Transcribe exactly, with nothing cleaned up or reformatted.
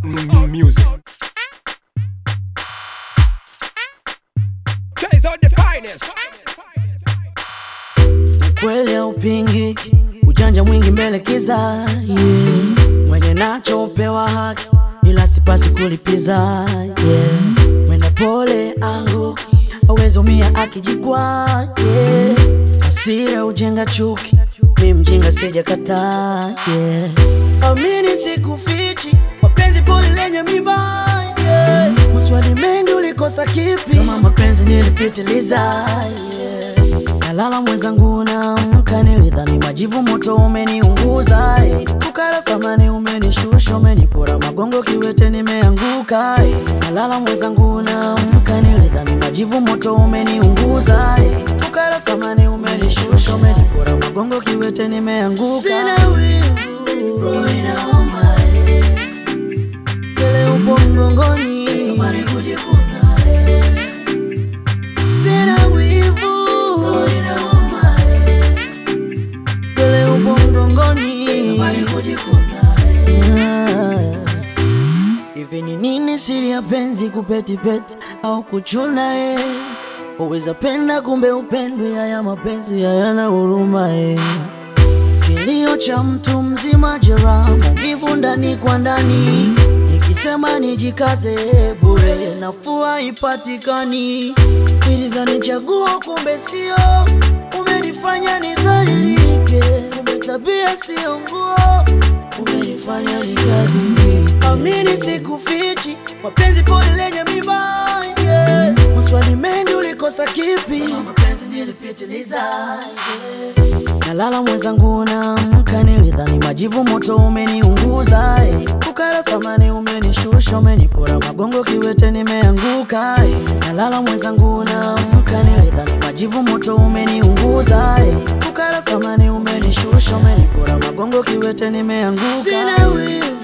music. Guys are the finest. Ukweli upingi, ujanja mwingi mbele kiza, yeah. Mwenye nacho upewa haki, ila sipasi kulipiza, yeah. Mwenda pole anguki, awezo mia akijikwa, yeah. Hasira ujenga chuki, mi mjinga sija kataa, yeah. Amini sikufichi, mapenzi pole lenye miba, yeah. Maswali mengi ulikosa kipi, kama mapenzi nilipitiliza, yeah. Nalala mwenzangu naamka nilidhani majivu moto umeniunguza, ukara thamani umenishusha, umenipora magongo kiwete nimeanguka. Nalala mwenzangu naamka nilidhani majivu moto umeniunguza, ukara thamani umenishusha, umenipora magongo kiwete nimeanguka. Sina wivu, roho inauma, kele upo mgongoni, tamani kujikuna. Sina wivu, roho inauma, kele upo mgongoni, tamani kujikuna. Hivi ni nini siri ya penzi, kupeti peti au kuchuna, eh? Uweza penda kumbe upendwe, haya mapenzi hayana huruma, eh. Kilio cha mtu mzima, jeraha maumivu ndani kwa ndani, nikisema nijikaze bure nafua ipatikani. Nilidhani chaguo kumbe sio, umenifanya nidhalilike, kumbe tabia sio nguo, umenifanya nikadhibike. Amini sikufichi, mapenzi pole lenye miba, yeah. Maswali mengi ulikosa kipi, kama mapenzi nilipitiliza, yeah. Nalala mwenzangu naamka nilidhani majivu moto umeniunguza, ukara thamani umenishusha, umenipora magongo kiwete nimeanguka. Nalala mwenzangu naamka nilidhani majivu moto umeniunguza, ukara thamani umenishusha, umenipora magongo kiwete nimeanguka. Sina wivu,